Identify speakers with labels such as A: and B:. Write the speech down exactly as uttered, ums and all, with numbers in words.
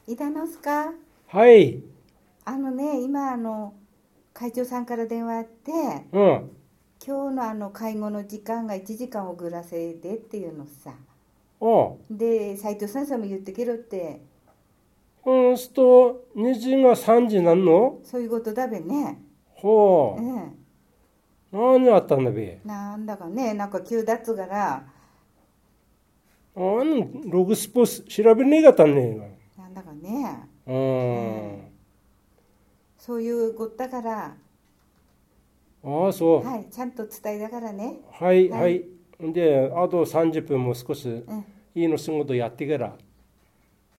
A: 井田之助か。
B: はい。
A: あのね、今あの会長さんから電話あって、
B: うん。
A: 今日のあの介護の時間がいちじかん遅らせでっていうのさ。
B: あ
A: で、斉藤先生も言ってけろって。
B: うんすと、にじがさんじなんの
A: そういうことだべね。
B: ほ
A: ええ。
B: う。何あったんだべ。
A: なんだかね、なんか急だっつから、
B: あん、ログスポス調べねえかったね
A: なんだかね、
B: えが。うん。
A: そういうことだから、
B: ああ、そ
A: はい、ちゃんと伝えだからね。
B: う。はい、
A: はい。
B: はい。で、あとさんじゅっぷんも少し、
A: うん。
B: いいの仕事やってから。